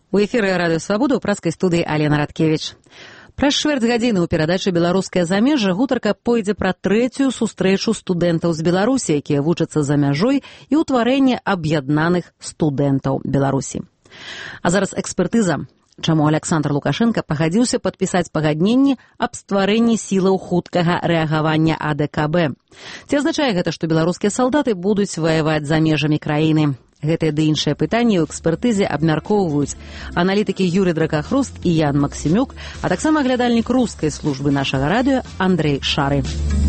У эфіры Радыё Свабода ў праскай студыі Алена Радкевіч. Праз чвэрць гадзіны ў перадачы «Беларускае замежжа» гутарка пойдзе пра трэцюю сустрэчу студэнтаў з Беларусі, якія вучацца за мяжой, і ўтварэнне аб'яднаных студэнтаў Беларусі. А зараз экспертыза. Чаму Александр Лукашенко пагадзіўся падпісаць пагадненне аб стварэнні сілаў хуткага рэагавання АДКБ? Ці азначае гэта, што беларускія салдаты будуць ваяваць за межамі краіны? Гэтыя ды іншыя пытанні ў экспертызе абмяркоўваюць аналітыкі Юрый Дракахруст і Ян Максімюк, а таксама глядальнік рускай службы нашага радыё Андрей Шары.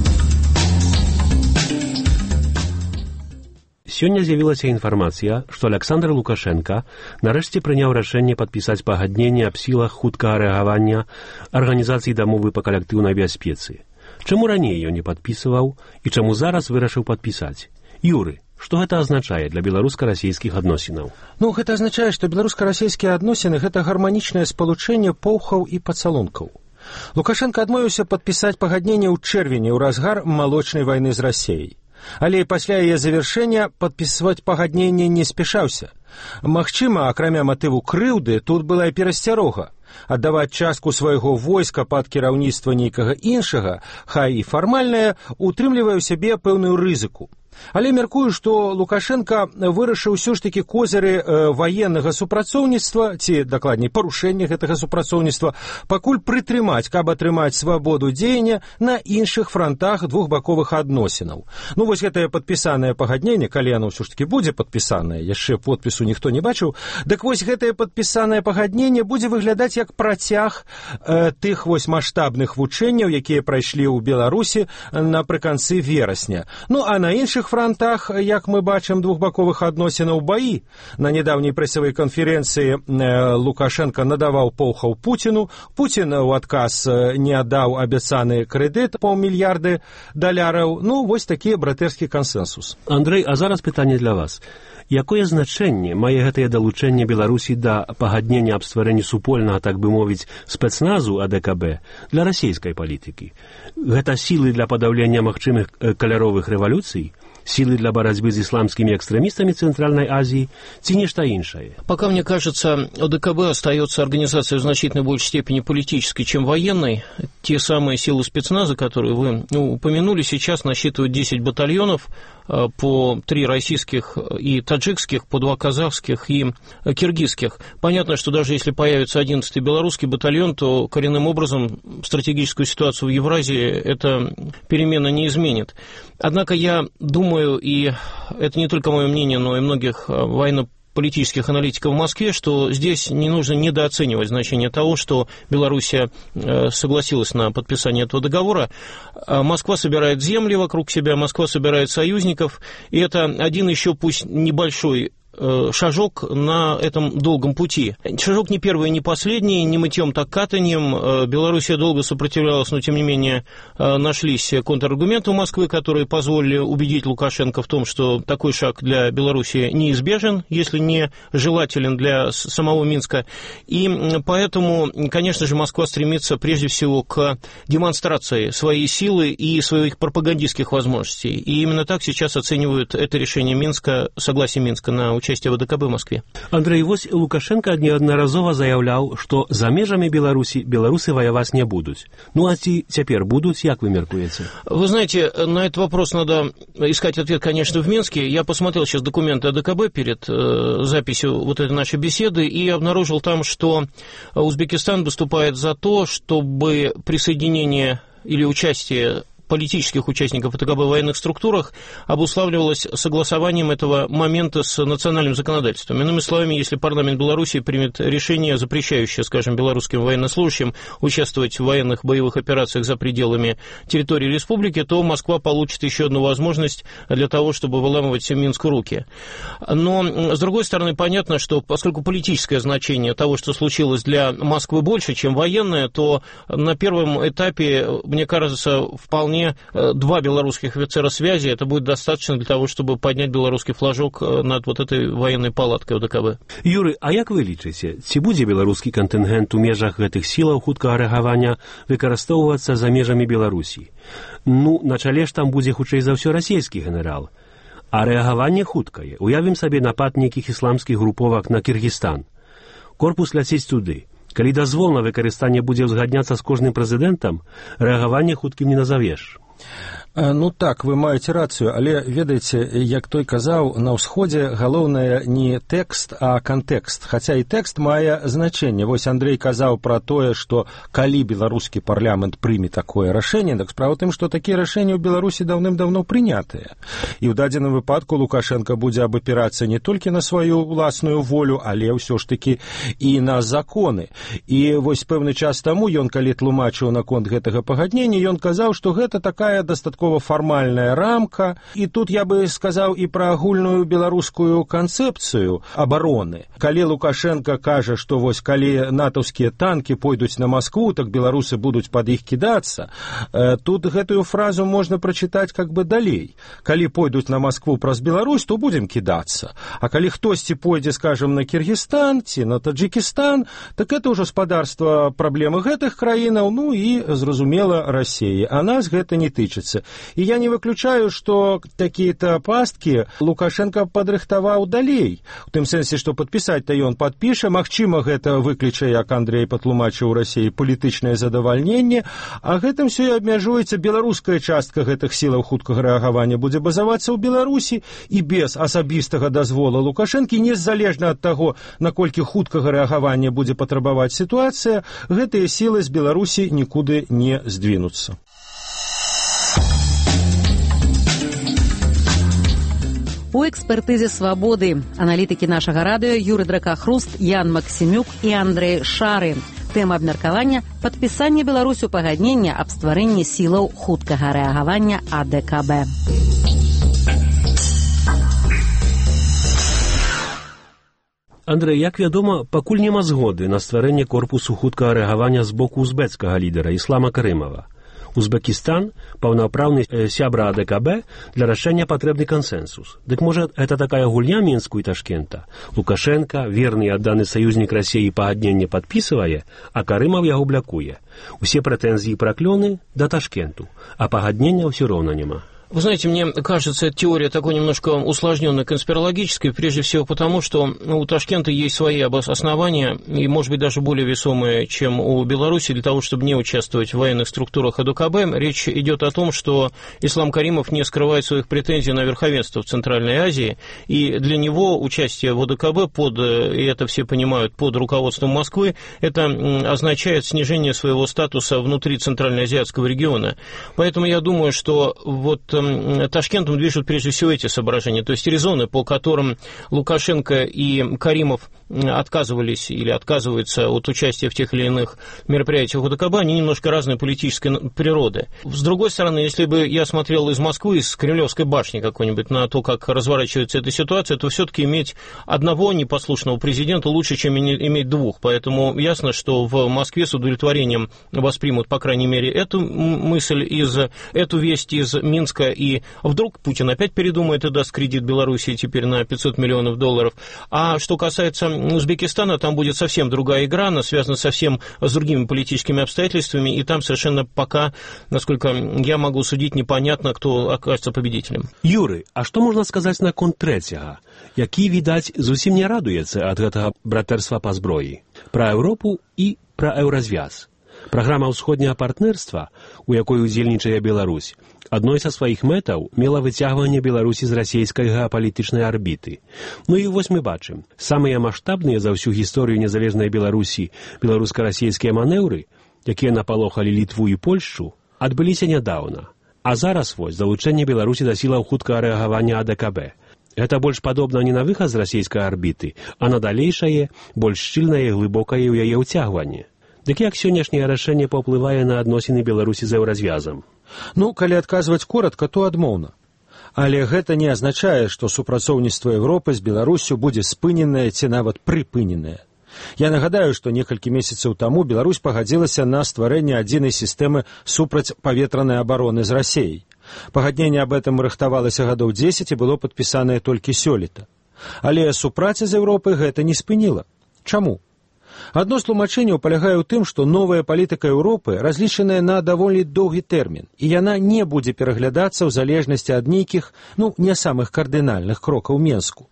Сёння з'явілася інфармацыя, што Александр Лукашенко нарэшце прыняў рашэнне падпісаць пагадненне аб сілах хуткага рэагавання Арганізацыі дамовы па калектыўнай бяспецы. Чаму раней ён не падпісываў і чаму зараз вырашыў падпісаць? Юры, што гэта азначае для беларуска-расійскіх адносінаў? Гэта азначае, што беларуска-расійскія адносіны – гэта гарманічнае спалучэнне поўхаў і пацалункаў. Лукашенко адмовіўся падпісаць пагадненне ў чэрвені ў разгар малочнай вайны з Расіяй. Але пасля яе завяршэння падпісваць пагадненне не спяшаўся. Магчыма, акрамя матыву крыўды, тут была і перасцярога. Аддаваць частку свайго войска пад кіраўніцтва нейкага іншага, хай і фармальнае, утрымлівае ў сябе пэўную рызыку. Але мяркую, што Лукашенко вырашыў ўсё ж такі козыры ваеннага супрацоўніцтва, ці, дакладней, парушэння гэтага супрацоўніцтва, пакуль прытрымаць, каб атрымаць свабоду дзеяння на іншых франтах двухбаковых адносінаў. Вось гэтае падпісанае пагадненне, калі яно ўсё ж такі будзе падпісанае, яшчэ подпісу ніхто не бачыў, дык вось гэтае падпісанае пагадненне будзе выглядаць як працяг тых вось маштабных вучэнняў, якія прайшлі ў Беларусі напрыканцы верасня. А на іншых франтах, як мы бачым, двухбаковых адносінаў баі. На нядаўняй прэсавай канферэнцыі Лукашенко надаваў поўхаў Пуціну. Пуцін у адказ не аддаў абяцаны крэдыт $500 мільярдаў. Вось такі братэрскі кансэнсус. Андрэй, а зараз пытанне для вас. Якое значэнне мае гэтае далучэнне Беларусі да пагаднення аб стварэнні супольнага, так бы мовіць, спецназу АДКБ для расійскай палітыкі? Гэта сілы для падаўлення магчымых каляровых рэвалюцый? Силы для борьбы с исламскими экстремистами Центральной Азии, ці нечто иншее? Пока, мне кажется, ОДКБ остается организацией в значительно большей степени политической, чем военной. Те самые силы спецназа, которые вы упомянули, сейчас насчитывают 10 батальонов, по 3 российских и таджикских, по 2 казахских и киргизских. Понятно, что даже если появится 11-й белорусский батальон, то коренным образом стратегическую ситуацию в Евразии эта перемена не изменит. Однако я думаю, и это не только мое мнение, но и многих военно-политических аналитиков в Москве, что здесь не нужно недооценивать значение того, что Белоруссия согласилась на подписание этого договора. Москва собирает земли вокруг себя, Москва собирает союзников, и это один еще, пусть небольшой, шажок на этом долгом пути. Шажок не первый, не последний, не мытьем, так катаньем. Белоруссия долго сопротивлялась, но тем не менее нашлись контраргументы у Москвы, которые позволили убедить Лукашенко в том, что такой шаг для Белоруссии неизбежен, если не желателен для самого Минска. И поэтому, конечно же, Москва стремится прежде всего к демонстрации своей силы и своих пропагандистских возможностей. И именно так сейчас оценивают это решение Минска, согласие Минска на участие в АДКБ в Москве. Андрей, вось Лукашенко неодноразово заявлял, что за межами Беларуси белорусы воевать не будут. А теперь будут, как вы меркуете? Вы знаете, на этот вопрос надо искать ответ, конечно, в Минске. Я посмотрел сейчас документы АДКБ перед записью вот этой нашей беседы и обнаружил там, что Узбекистан выступает за то, чтобы присоединение или участие политических участников АДКБ в военных структурах обуславливалось согласованием этого момента с национальным законодательством. Иными словами, если парламент Беларуси примет решение, запрещающее, скажем, белорусским военнослужащим участвовать в военных боевых операциях за пределами территории республики, то Москва получит еще одну возможность для того, чтобы выламывать Минску руки. Но, с другой стороны, понятно, что поскольку политическое значение того, что случилось для Москвы больше, чем военное, то на первом этапе, мне кажется, вполне 2 белорусских офицера связи, это будет достаточно для того, чтобы поднять белорусский флажок над вот этой военной палаткой ОДКБ. Юрий, а як вы лічыце, ці будзе беларускі кантынгент у межах гэтых сілаў хуткага рэагавання выкарыстоўвацца за межамі Беларусі? На чале ж там будзе хутчэй за ўсё расійскі генерал. А рэагаванне хуткае. Уявім сабе напад нейкіх ісламскіх груповак на Кыргызстан. Корпус ляціць туды. Калі дазвол на выкарыстанне будзе ўзгадняцца з кожным прэзідэнтам, рэагаванне хуткім не назавеш. Ну так, вы маеце рацыю, але, ведаеце, як той казаў, на ўсходзе галоўнае не тэкст, а кантэкст. Хаця і тэкст мае значэнне. Вось Андрей казаў пра тое, што калі беларускі парламент прыме такое рашэнне, так справа ў тым, што такія рашэнні ў Беларусі даўным-даўно прынятыя. І ў дадзеным выпадку Лукашенко будзе абапірацца не толькі на сваю ўласную волю, але ўсё ж такі і на законы. І вось пэўны час таму ён, калі тлумачыў наконт гэтага пагаднення, ён казаў, што гэта такая дастаткова фармальная рамка, і тут я бы сказаў і пра агульную беларускую канцэпцыю абароны. Калі Лукашенко кажа, што вось калі натаўскія танкі пойдуць на Маскву, так беларусы будуць пад іх кідацца, тут гэтую фразу можна прачытаць как бы далей. Калі пойдуць на Маскву праз Беларусь, то будзем кідацца. А калі хтосьці пойдзе, скажем, на Кіргізстан ці на Таджикістан, так это ўжо спадарства праблемы гэтых краінаў, ну і, зразумела, Расіі. А нас гэта не тычыцца. І я не выключаю, што такія-то пасткі Лукашенко падрыхтаваў далей. У тым сэнсе, што падпісаць-то ён падпіша, магчыма, гэта выкліча, як Андрей патлумачыў у Расіі, палітычнае задавальненне, а гэтым все і абмяжуецца. Беларуская частка гэтых сілаў хуткага рэагавання будзе базавацца ў Беларусі і без асабістага дазвола Лукашэнкі, незалежна ад таго, наколькі хуткага рэагавання будзе патрабаваць сітуацыя, гэтыя сілы з Беларусі нікуды не здвінуцца. У экспертызе «Свабоды» аналітыкі нашага радыё Юрый Дракахруст, Ян Максімюк і Андрей Шары. Тэма абмеркавання – падпісанне Беларусю пагаднення аб стварэнні сілаў хуткага рэагавання АДКБ. Андрэй, як вядома, пакуль няма згоды на стварэнне корпусу хуткага рэагавання з боку узбецкага лідара Іслама Карымова. Узбекистан – паўнапраўны сябра АДКБ, для рашэння патрэбны кансэнсус. Дык можа, гэта такая гульня Мінску і Ташкента? Лукашенко, верны і адданы саюзнік Расіі, пагадненне падпісвае, а Карымаў яго блякуе. Усе прэтэнзіі праклёны да Ташкенту, а пагаднення ўсё роўна няма. Вы знаете, мне кажется, эта теория такой немножко усложненной, конспирологической, прежде всего потому, что у Ташкента есть свои основания, и, может быть, даже более весомые, чем у Беларуси, для того, чтобы не участвовать в военных структурах АДКБ. Речь идет о том, что Ислам Каримов не скрывает своих претензий на верховенство в Центральной Азии, и для него участие в АДКБ, и это все понимают, под руководством Москвы, это означает снижение своего статуса внутри Центральноазиатского региона. Поэтому я думаю, что вот Ташкентом движут прежде всего эти соображения, то есть резоны, по которым Лукашенко и Каримов отказывались или отказываются от участия в тех или иных мероприятиях ОДКБ, они немножко разной политической природы. С другой стороны, если бы я смотрел из Москвы, из Кремлевской башни какой-нибудь на то, как разворачивается эта ситуация, то все-таки иметь одного непослушного президента лучше, чем иметь двух. Поэтому ясно, что в Москве с удовлетворением воспримут, по крайней мере, эту мысль, эту весть из Минска, и вдруг Путин опять передумает и даст кредит Белоруссии теперь на $500 миллионов. А что касается Узбекистана, там будет совсем другая игра, она связана совсем с другими политическими обстоятельствами, и там совершенно пока, насколько я могу судить, непонятно, кто окажется победителем. Юры, а што можна сказаць наконт трэцяга, які, відаць, зусім не радуецца ад гэтага братэрства па зброі? Пра Еўропу і пра еўразвяз. Праграма ўсходняга партнерства, у якой удзельнічае Беларусь, адной са сваіх мэтаў мела выцягванне Беларусі з расійскай геапалітычнай арбіты. Ну і вось мы бачым, самыя маштабныя за ўсю гісторыю незалежнай Беларусі беларуска-расійскія манеўры, якія напалохалі Літву і Польшчу, адбыліся нядаўна. А зараз вось залучэнне Беларусі да сілаў хуткага рэагавання АДКБ. Гэта больш падобна не на выхад з расійскай арбіты, а на далейшае, больш шчыльнае і глыбокае ў яе ўцягванне. Дык як сённяшняе рашэнне паўплывае на адносіны Беларусі з еўразвязам? Ну, калі адказваць коратка, то адмоўна. Але гэта не азначае, што супрацоўніцтва Еўропы з Беларусю будзе спыненае ці нават прыпыненае. Я нагадаю, што некалькі месяцаў таму Беларусь пагадзілася на стварэнне адзінай сістэмы супрацьпаветранай абароны з Расіяй. Пагадненне аб этом рыхтавалася гадоў 10 і было падпісанае толькі сёлета. Але супраца з Еўропай гэта не спыніла. Чаму? Адно з тлумачэнняў палягае ў тым, што новая палітыка Еўропы разлічаная на даволі доўгі тэрмін, і яна не будзе пераглядацца ў залежнасці ад нейкіх, не самых кардынальных крокаў Мінску.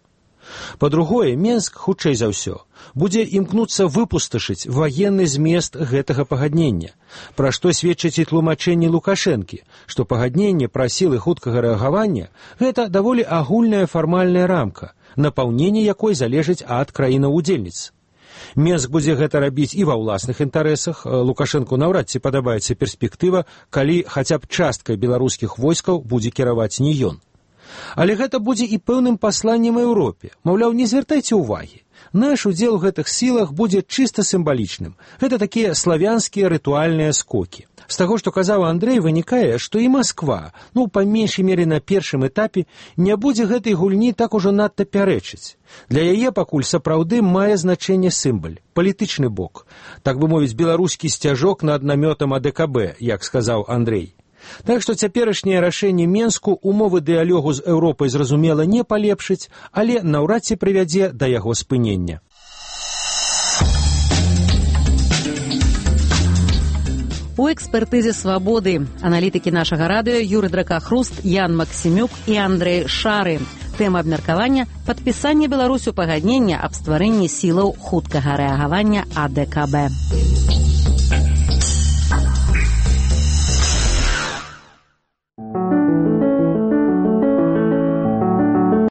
Па-другое, Менск, хутчэй за ўсё, будзе імкнуцца выпусташыць ваенны змест гэтага пагаднення, пра што сведчаць і тлумачэнні Лукашэнкі, што пагадненне пра сілы хуткага рэагавання – гэта даволі агульная фармальная рамка, напаўненне якой залежыць ад краінаў-удзельніц. Менск будзе гэта рабіць і ва ўласных інтарэсах. Лукашэнку наўрад ці падабаецца перспектыва, калі хаця б часткай беларускіх войскаў будзе кіраваць не ён. Але гэта будзе і пэўным пасланнем Еўропе. Маўляў, не звяртайце ўвагі. Наш удзел у гэтых сілах будзе чыста сімвалічным. Гэта такія славянскія рытуальныя скокі. З таго, што казаў Андрэй, вынікае, што і Масква, па меншай мере на першым этапе, не будзе гэтай гульні так ужо надта пярэчыць. Для яе пакуль сапраўды мае значэнне сімваль, палітычны бок. Так бы мовіць, беларускі сцяжок над намётам АДКБ, як сказаў Андрэй. Так што цяперашняе рашэнне Менску умовы дыялогу з Еўропай, зразумела, не палепшыць, але наўрад ці прывядзе да яго спынення. У экспертызе «Свабоды» аналітыкі нашага радыё Юрый Дракахруст, Ян Максімюк і Андрэй Шары. Тэма абмеркавання – падпісанне Беларусю пагаднення аб стварэнні сілаў хуткага рэагавання АДКБ.